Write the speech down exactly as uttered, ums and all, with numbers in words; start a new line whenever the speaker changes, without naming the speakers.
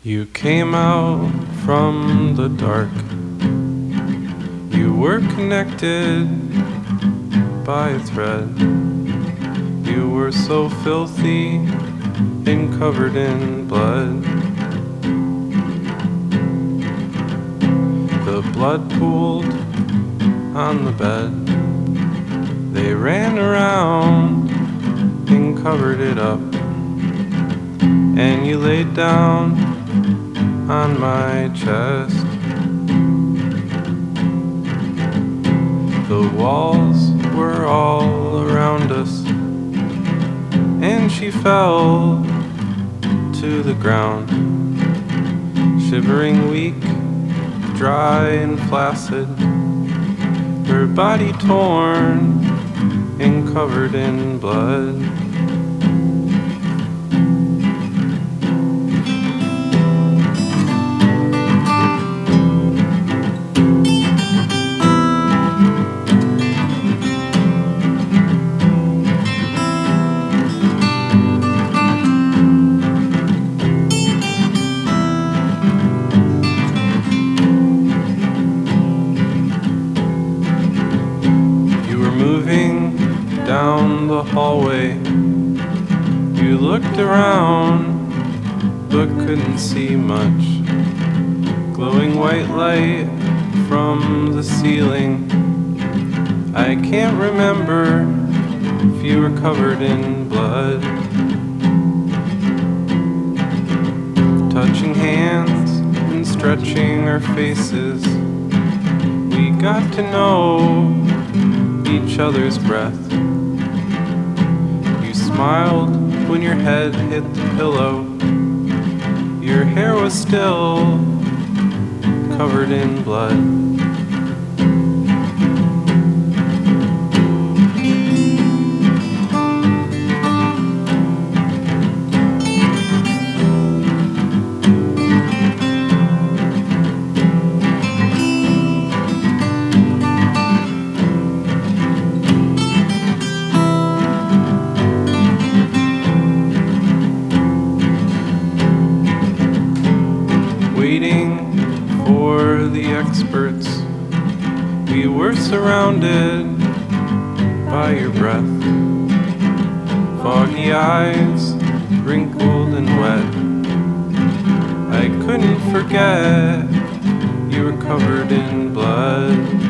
You came out from the dark. You were connected by a thread. You were so filthy and covered in blood. The blood pooled on the bed. They ran around and covered it up. And you laid down on my chest. The walls were all around us, and she fell to the ground, shivering, weak, dry and flaccid, her body torn and covered in blood. Down the hallway, you looked around but couldn't see much. Glowing white light from the ceiling. I can't remember if you were covered in blood. Touching hands and stretching our faces, we got to know each other's breath. You smiled when your head hit the pillow. Your hair was still covered in blood. Waiting for the experts, we were surrounded by your breath. Foggy eyes, wrinkled and wet. I couldn't forget you were covered in blood.